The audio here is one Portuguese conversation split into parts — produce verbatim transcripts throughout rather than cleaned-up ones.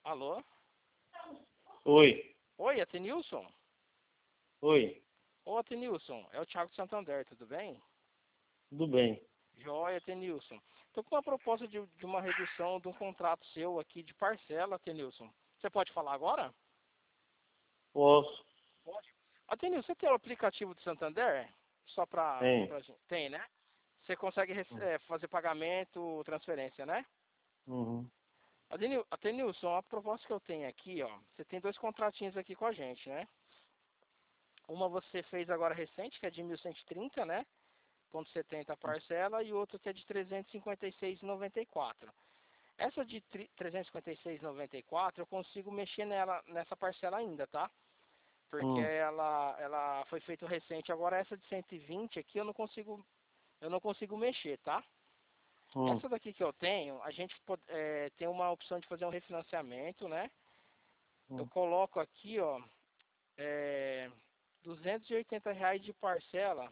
Alô? Oi, Oi, Atenilson? oi, Ô, Atenilson, é o Thiago Santander, tudo bem? tudo bem. Joia, Atenilson. Tô com uma proposta de, de uma redução de um contrato seu aqui de parcela, Atenilson. Você pode falar agora? Posso? Pode. Atenilson, você tem o aplicativo do Santander? Só pra, Tem. pra gente. Tem, né? Você consegue rece- é, fazer pagamento, transferência, né? Uhum. Atenil- Atenilson, a proposta que eu tenho aqui, ó. Você tem dois contratinhos aqui com a gente, né? Uma você fez agora recente, que é de mil cento e trinta, né? Ponto setenta a parcela, e outra que é de trezentos e cinquenta e seis reais e noventa e quatro centavos. Essa de tri- trezentos e cinquenta e seis reais e noventa e quatro centavos eu consigo mexer nela, nessa parcela ainda, tá? Porque Hum. ela, ela foi feito recente. Agora essa de cento e vinte aqui eu não consigo, eu não consigo mexer, tá? Hum. Essa daqui que eu tenho, a gente pode- é, tem uma opção de fazer um refinanciamento, né? Eu Hum. coloco aqui, ó, é, duzentos e oitenta reais de parcela.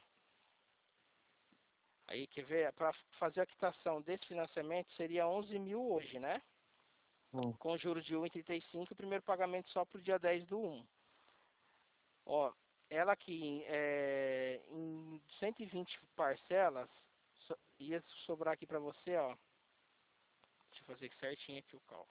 Aí, quer ver? Para fazer a quitação desse financiamento seria onze mil hoje, né? Hum. Com juros de um vírgula trinta e cinco, o primeiro pagamento só para o dia dez do um. Ó, ela aqui é, em cento e vinte parcelas, so- ia sobrar aqui para você, ó. Deixa eu fazer certinho aqui o cálculo.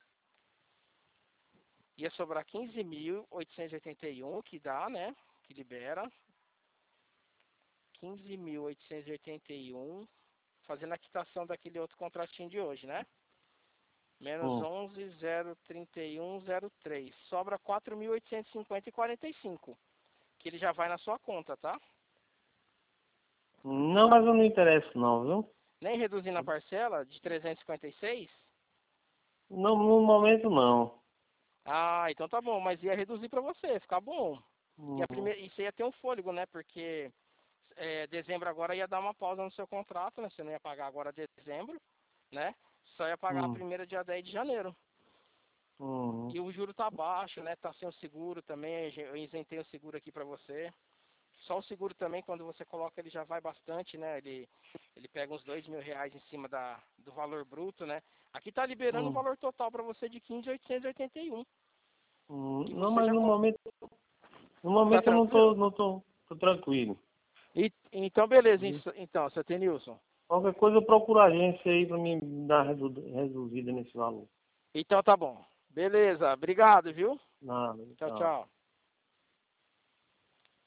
Ia sobrar quinze mil oitocentos e oitenta e um, que dá, né? Que libera. quinze mil oitocentos e oitenta e um, fazendo a quitação daquele outro contratinho de hoje, né? Menos Hum. onze mil trinta e um zero três. Sobra quatro mil oitocentos e cinquenta e quarenta e cinco. Que ele já vai na sua conta, tá? Não, mas eu não interesso não, viu? Nem reduzindo a parcela de trezentos e cinquenta e seis. Não, no momento não. Ah, então tá bom. Mas ia reduzir pra você, ficar bom. E, a Hum. primeira, e você ia ter um fôlego, né? Porque é, dezembro agora ia dar uma pausa no seu contrato, né? Você não ia pagar agora dezembro, né? Só ia pagar a Hum. primeira dia dez de janeiro. Hum. E o juro tá baixo, né? Tá sem o seguro também. Eu isentei o seguro aqui pra você. Só o seguro também, quando você coloca, ele já vai bastante, né? Ele, ele pega uns dois mil reais em cima da, do valor bruto, né? Aqui tá liberando um Hum. valor total para você de quinze mil oitocentos e oitenta e um. Hum. Que Não, você mas já no com... momento, no Tá momento eu não tô, tranquilo? não tô, tô tranquilo. E, então, beleza. Viu? Isso- Então, você tem Nilson. Qualquer coisa eu procuro a agência aí pra me dar redu- reduzida nesse valor. Então tá bom. Beleza. Obrigado, viu? Nada, Tchau, tchau. tchau.